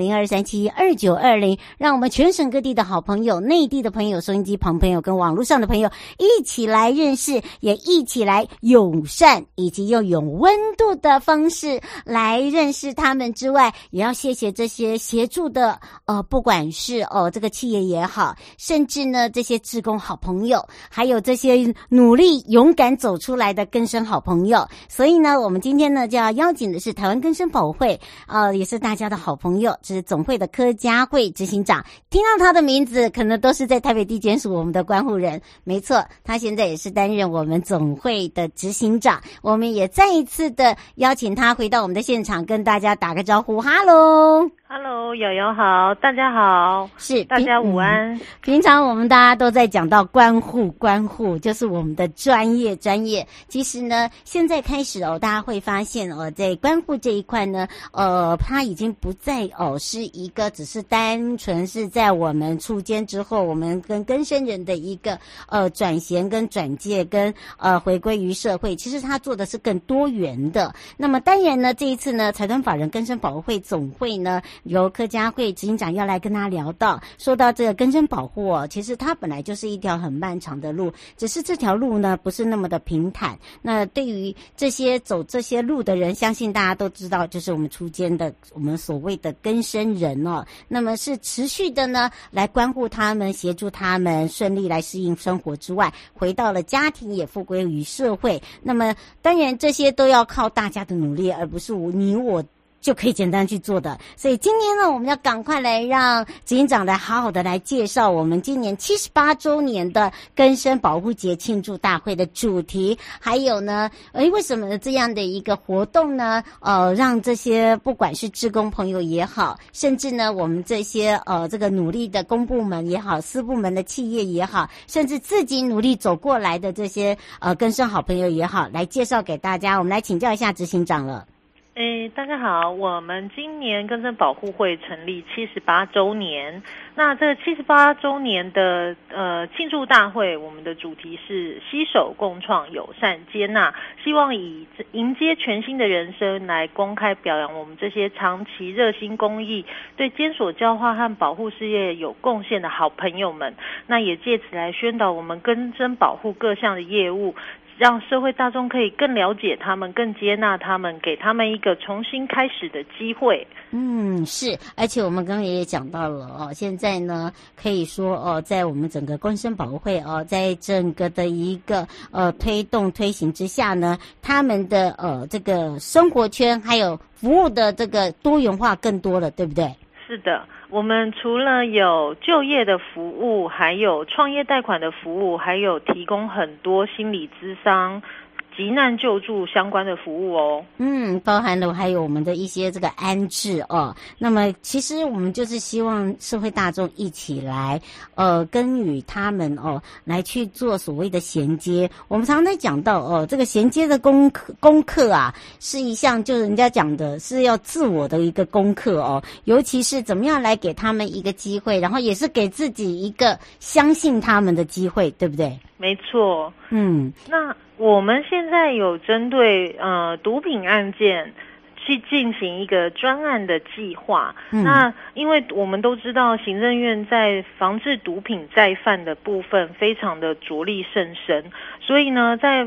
02372920，让我们全省各地的好朋友、内地的朋友、收音机旁朋友跟网络上的朋友一起来认识，也一起来友善以及用有温度的方式来认识他们之外，也要谢谢这些协助的不管是这个企业也好，甚至呢这些志工好朋友，还有这些努力勇敢走出来的更生好朋友。所以呢，我们今天呢就要邀请的是台湾更生保护会也是大家的好朋友，这是总会的柯佳慧执行长。听到他的名字可能都是在台北地检署我们的关护人，没错，他现在也是担任我们总会的执行长。我们也再一次的邀请他回到我们的现场，跟大家打个招呼。哈喽 ，Hello， 瑶瑶好，大家好， 是大家午安。 平常我们大家都在讲到关护，就是我们的专业。其实呢，现在开始大家会发现在关护这一块呢，它已经不再是一个只是单纯是在我们出监之后，我们跟更生人的一个转衔跟转介跟回归于社会。其实它做的是更多元的。那么当然呢，这一次呢，财团法人更生保护会总会呢，由柯佳慧执行长要来跟他聊到，说到这个更生保护其实它本来就是一条很漫长的路，只是这条路呢不是那么的平坦。那对于这些走这些路的人，相信大家都知道，就是我们出监的我们所谓的更生人那么是持续的呢来关护他们，协助他们顺利来适应生活之外，回到了家庭也复归于社会。那么当然这些都要靠大家的努力，而不是你我就可以简单去做的。所以今天呢，我们要赶快来让执行长来好好的来介绍我们今年78周年的更生保护节庆祝大会的主题，还有呢为什么这样的一个活动呢让这些不管是志工朋友也好，甚至呢我们这些这个努力的公部门也好，私部门的企业也好，甚至自己努力走过来的这些更生好朋友也好，来介绍给大家。我们来请教一下执行长了。 大家好，我们今年更生保护会成立78周年。那这78周年的庆祝大会，我们的主题是携手共创友善接纳，希望以迎接全新的人生来公开表扬我们这些长期热心公益、对监所教化和保护事业有贡献的好朋友们。那也借此来宣导我们更生保护各项的业务，让社会大众可以更了解他们，更接纳他们，给他们一个重新开始的机会。 是，而且我们刚刚也讲到了现在呢，可以说在我们整个更生保护会在整个的一个推行之下呢，他们的这个生活圈还有服务的这个多元化更多了，对不对？ 是的，我们除了有就业的服务，还有创业贷款的服务，还有提供很多心理咨商、急难救助相关的服务包含了还有我们的一些这个安置那么其实我们就是希望社会大众一起来跟与他们来去做所谓的衔接。我们常常在讲到这个衔接的功课是一项就是人家讲的是要自我的一个功课尤其是怎么样来给他们一个机会，然后也是给自己一个相信他们的机会，对不对？ 没错。那我们现在有针对毒品案件去进行一个专案的计划。那因为我们都知道行政院在防治毒品再犯的部分非常的着力甚深，所以呢在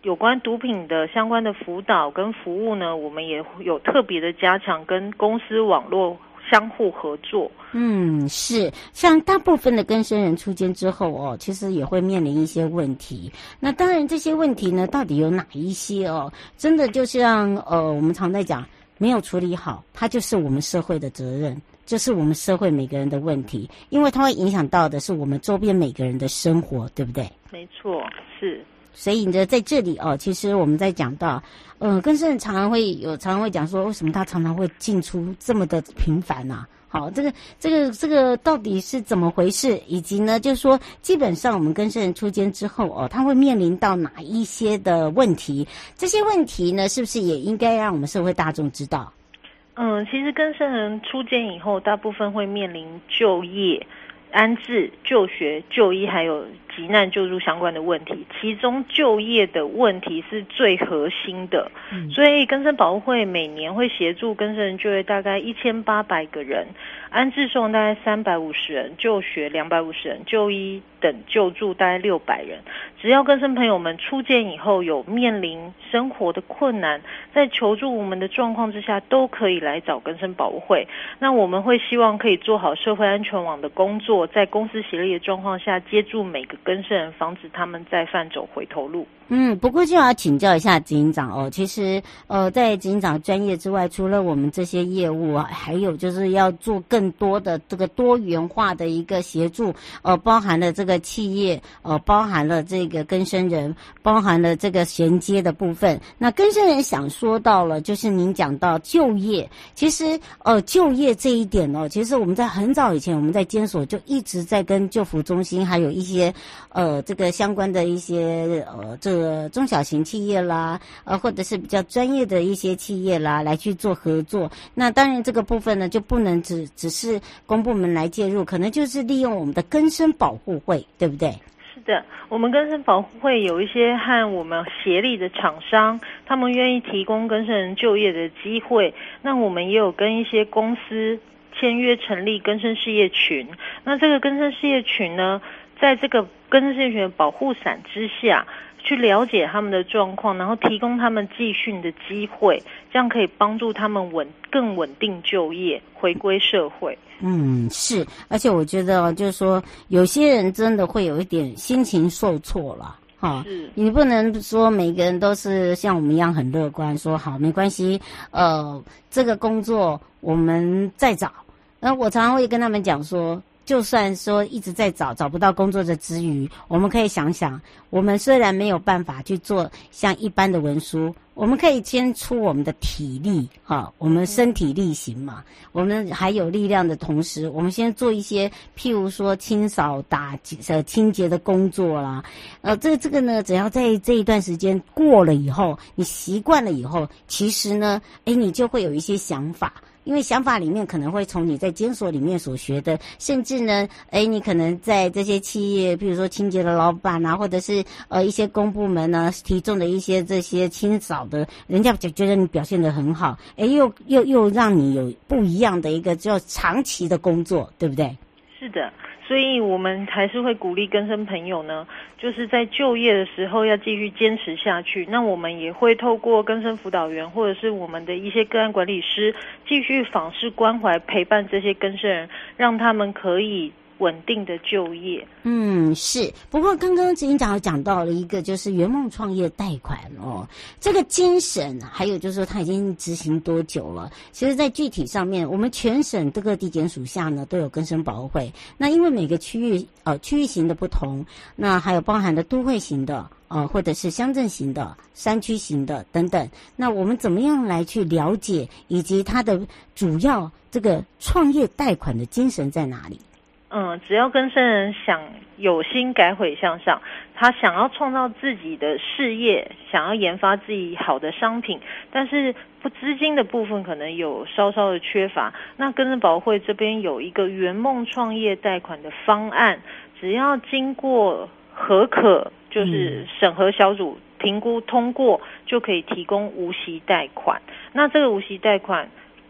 有关毒品的相关的辅导跟服务呢，我们也有特别的加强跟公司网络相互合作。 是，像大部分的更生人出监之后其实也会面临一些问题。那当然这些问题呢，到底有哪一些真的就像我们常在讲，没有处理好，它就是我们社会的责任，就是我们社会每个人的问题，因为它会影响到的是我们周边每个人的生活，对不对？ 没错，是。 所以呢，在这里其实我们在讲到，更生人常常会讲说，为什么他常常会进出这么的频繁啊？好，这个到底是怎么回事？以及呢，就是说，基本上我们更生人出监之后他会面临到哪一些的问题？这些问题呢，是不是也应该让我们社会大众知道？ 其实更生人出监以后，大部分会面临就业、安置、就学、就医，还有急难救助相关的问题，其中就业的问题是最核心的。所以更生保护会每年会协助更生人就业大概1800个人，安置受大概350人，就学250人，就医等救助大概600人。只要更生朋友们出监以后有面临生活的困难，在求助我们的状况之下，都可以来找更生保护会。那我们会希望可以做好社会安全网的工作，在公私协力的状况下，接住每个更生人，防止他们再犯走回头路。 不过就要请教一下执行长其实在执行长专业之外，除了我们这些业务还有就是要做更多的这个多元化的一个协助包含了这个企业包含了这个更生人，包含了这个衔接的部分。那更生人想说到了，就是您讲到就业，其实就业这一点其实我们在很早以前，我们在监所就一直在跟就服中心还有一些这个相关的一些这个中小型企业啦或者是比较专业的一些企业啦来去做合作。那当然这个部分呢，就不能只是公部门来介入，可能就是利用我们的更生保护会，对不对？ 是的，我们更生保护会有一些和我们协力的厂商，他们愿意提供更生人就业的机会。那我们也有跟一些公司签约成立更生事业群。那这个更生事业群呢，在这个更生事业群的保护伞之下，去了解他们的状况，然后提供他们继训的机会，这样可以帮助他们更稳定就业，回归社会。 是，而且我觉得就是说，有些人真的会有一点心情受挫了。你不能说每个人都是像我们一样很乐观，说好没关系，这个工作我们再找。我常常会跟他们讲说，就算说一直在找不到工作的之余，我们可以想想，我们虽然没有办法去做像一般的文书，我们可以先出我们的体力我们身体力行嘛，我们还有力量的同时，我们先做一些譬如说清扫清洁的工作啦。这个呢，只要在这一段时间过了以后，你习惯了以后，其实呢你就会有一些想法。因为想法里面可能会从你在监所里面所学的，甚至呢你可能在这些企业，比如说清洁的老板或者是一些公部门呢提供的一些这些清扫的，人家就觉得你表现得很好，又让你有不一样的一个叫长期的工作，对不对？ 是的，所以我们还是会鼓励更生朋友呢，就是在就业的时候要继续坚持下去。那我们也会透过更生辅导员或者是我们的一些个案管理师，继续访视关怀陪伴这些更生人，让他们可以稳定的就业。 是。不过刚刚执行长有讲到了一个，就是圆梦创业贷款这个精神，还有就是说它已经执行多久了？其实在具体上面，我们全省各地检署下呢都有更生保护会。那因为每个区域型的不同，那还有包含的都会型的或者是乡镇型的、山区型的等等。那我们怎么样来去了解，以及它的主要这个创业贷款的精神在哪里？ 只要更生人想有心改悔向上，他想要创造自己的事业，想要研发自己好的商品，但是资金的部分可能有稍稍的缺乏，那更生保护会这边有一个圆梦创业贷款的方案，只要经过核可，就是审核小组评估通过，就可以提供无息贷款。那这个无息贷款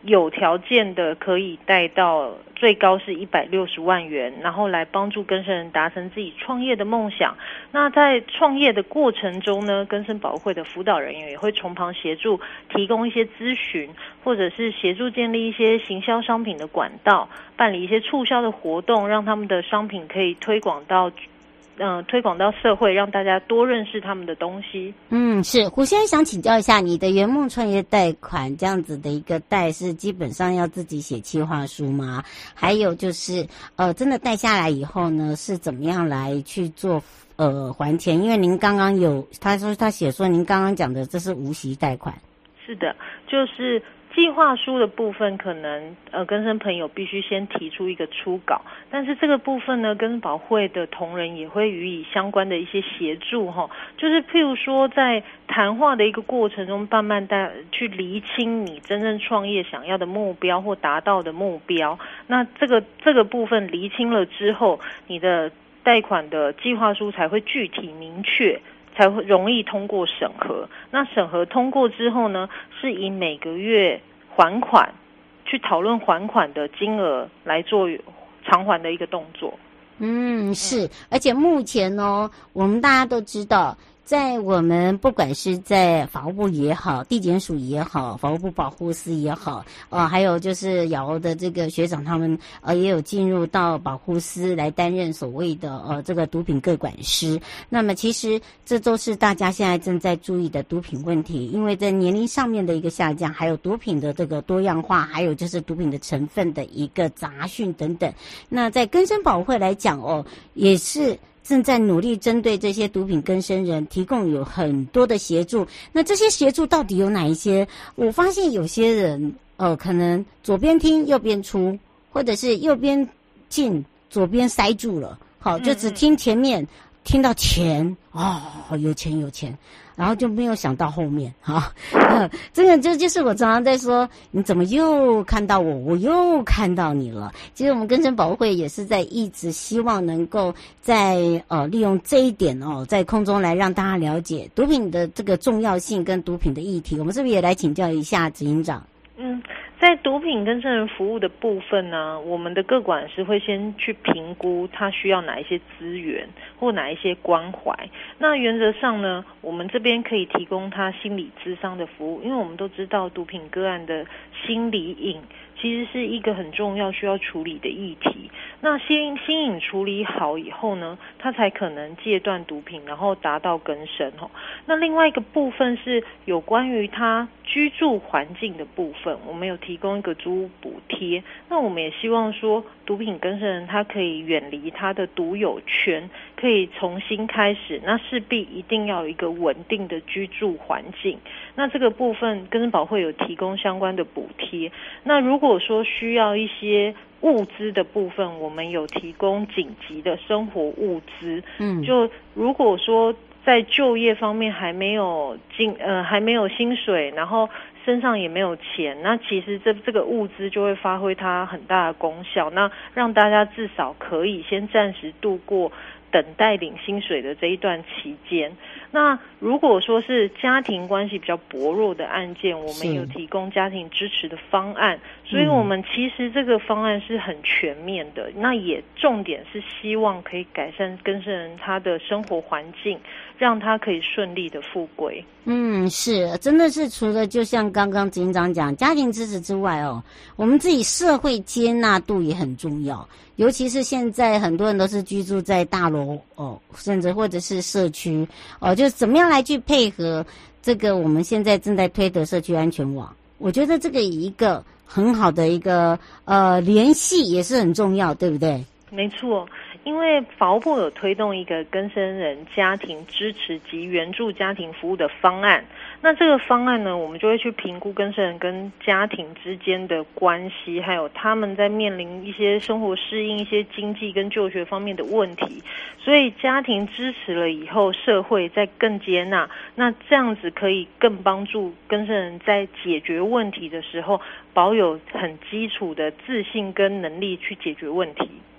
有条件的可以贷到最高是160万元，然后来帮助更生人达成自己创业的梦想。那在创业的过程中呢，更生保会的辅导人员也会从旁协助，提供一些咨询，或者是协助建立一些行销商品的管道，办理一些促销的活动，让他们的商品可以推广到社会，让大家多认识他们的东西。 是胡先生想请教一下，你的圆梦创业贷款这样子的一个贷是基本上要自己写企划书吗？还有就是真的贷下来以后呢，是怎么样来去做还钱？因为您刚刚他写说您刚刚讲的这是无息贷款。 是的，就是计划书的部分，可能更生朋友必须先提出一个初稿，但是这个部分呢，更生保会的同仁也会予以相关的一些协助哈，就是譬如说在谈话的一个过程中，慢慢去厘清你真正创业想要的目标或达到的目标。那这个部分厘清了之后，你的贷款的计划书才会具体明确，才会容易通过审核。那审核通过之后呢，是以每个月还款去讨论还款的金额来做偿还的一个动作。 是，而且目前我们大家都知道，在我们不管是在法务部也好，地检署也好，法务部保护司也好，还有就是瑶的这个学长他们也有进入到保护司来担任所谓的这个毒品个管师。那么其实这都是大家现在正在注意的毒品问题，因为在年龄上面的一个下降，还有毒品的这个多样化，还有就是毒品的成分的一个杂讯等等。那在更生保会来讲也是正在努力针对这些毒品更生人提供有很多的协助。那这些协助到底有哪一些？我发现有些人可能左边听右边出，或者是右边进左边塞住了，好，就只听前面，听到钱有钱，然后就没有想到后面这个就是我常常在说，你怎么又看到我又看到你了。其实我们更生保会也是在一直希望能够在利用这一点在空中来让大家了解毒品的这个重要性跟毒品的议题。我们是不是也来请教一下执行长？ 在毒品更生人服务的部分呢，我们的个管师会先去评估他需要哪一些资源或哪一些关怀。那原则上呢，我们这边可以提供他心理咨商的服务，因为我们都知道毒品个案的心理瘾其实是一个很重要需要处理的议题。那心瘾处理好以后呢，他才可能戒断毒品，然后达到更生那另外一个部分是有关于他居住环境的部分，我们有提供一个租屋补贴。那我们也希望说，毒品更生人他可以远离他的毒友圈，可以重新开始，那势必一定要有一个稳定的居住环境。那这个部分更生保会有提供相关的补贴。那如果说需要一些物资的部分，我们有提供紧急的生活物资。就如果说在就业方面还没有薪水，然后身上也没有钱，那其实这个物资就会发挥它很大的功效，那让大家至少可以先暂时度过等待领薪水的这一段期间。那如果说是家庭关系比较薄弱的案件，我们有提供家庭支持的方案，所以我们其实这个方案是很全面的。那也重点是希望可以改善更生人他的生活环境，让他可以顺利的复归。 是，真的是除了就像刚刚执行长讲家庭支持之外我们自己社会接纳度也很重要。尤其是现在很多人都是居住在大楼甚至或者是社区就怎么样来去配合这个我们现在正在推的社区安全网。我觉得这个一个很好的一个联系也是很重要，对不对？ 没错，因为法务部有推动一个更生人家庭支持及援助家庭服务的方案。那这个方案呢，我们就会去评估更生人跟家庭之间的关系，还有他们在面临一些生活适应、一些经济跟就学方面的问题。所以家庭支持了以后，社会再更接纳，那这样子可以更帮助更生人在解决问题的时候保有很基础的自信跟能力去解决问题。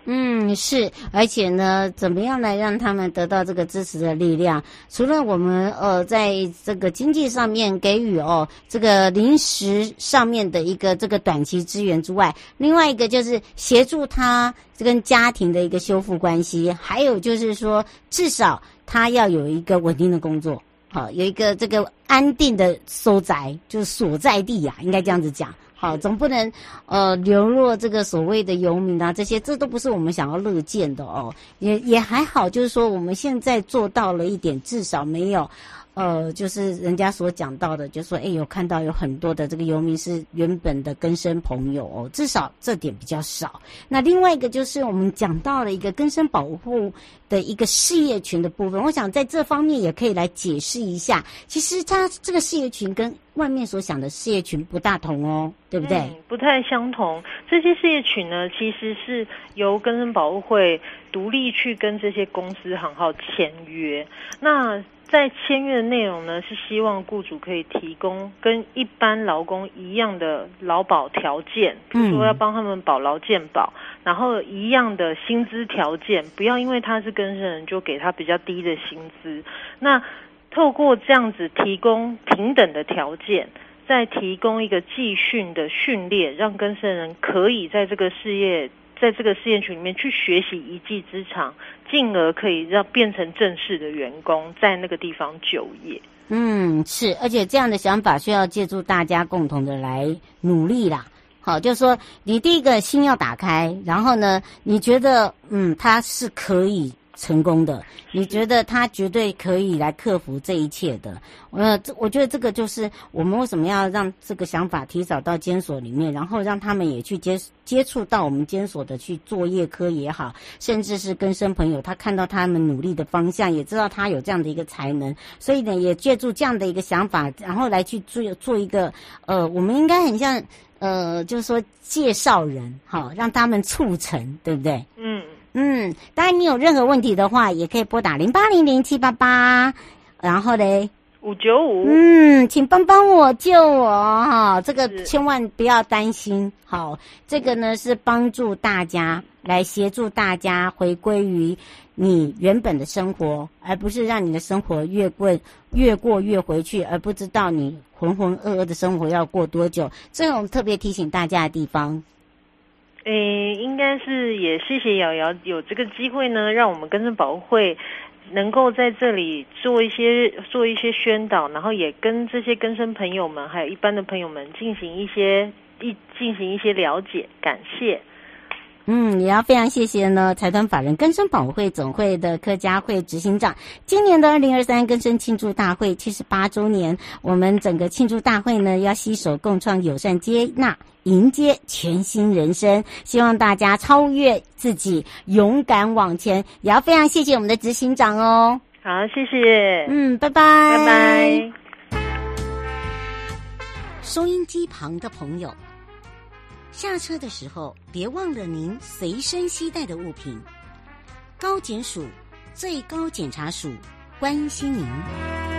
是，而且呢，怎么样来让他们得到这个支持的力量？除了我们在这个经济上面给予这个临时上面的一个这个短期支援之外，另外一个就是协助他跟家庭的一个修复关系，还有就是说，至少他要有一个稳定的工作，好，有一个这个安定的收宅，就是所在地啊，应该这样子讲。好，总不能流落这个所谓的游民啊，这都不是我们想要乐见的哦。也还好，就是说我们现在做到了一点，至少没有就是人家所讲到的，就是说有看到有很多的这个游民是原本的根生朋友哦，至少这点比较少。那另外一个就是我们讲到了一个根生保护的一个事业群的部分，我想在这方面也可以来解释一下，其实它这个事业群跟外面所想的事业群不大同哦，对不对？ 不太相同。这些事业群呢，其实是由根生保护会独立去跟这些公司行号签约。那在签约的内容呢，是希望雇主可以提供跟一般劳工一样的劳保条件，比如说要帮他们保劳健保，然后一样的薪资条件，不要因为他是更生人就给他比较低的薪资。那透过这样子提供平等的条件，再提供一个技训的训练，让更生人可以在这个事业群里面去学习一技之长，进而可以让变成正式的员工，在那个地方就业。 是，而且这样的想法需要借助大家共同的来努力啦。好，就是说你第一个心要打开，然后呢，你觉得他是可以成功的，你觉得他绝对可以来克服这一切的。我觉得这个就是我们为什么要让这个想法提早到监所里面，然后让他们也去接触到我们监所的去作业科也好，甚至是更生朋友，他看到他们努力的方向，也知道他有这样的一个才能，所以呢，也借助这样的一个想法，然后来去做一个我们应该很像就是说介绍人，好，让他们促成，对不对？当然你有任何问题的话，也可以拨打0800-788，然后嘞 595， 请帮我救我哈，这个千万不要担心。好，这个呢是帮助大家，来协助大家回归于你原本的生活，而不是让你的生活越过越回去，而不知道你浑浑噩噩的生活要过多久。这种特别提醒大家的地方。 应该是也谢谢瑶瑶有这个机会呢，让我们更生保护会能够在这里做一些宣导，然后也跟这些更生朋友们还有一般的朋友们进行一些了解，感谢。 也要非常谢谢呢财团法人更生保护会总会的柯佳慧执行长。今年的2023更生庆祝大会78周年，我们整个庆祝大会呢要携手共创友善接纳，迎接全新人生，希望大家超越自己，勇敢往前。也要非常谢谢我们的执行长哦。 好，谢谢。 拜拜。 拜拜。 收音机旁的朋友，下车的时候别忘了您随身携带的物品。高检署最高检察署关心您。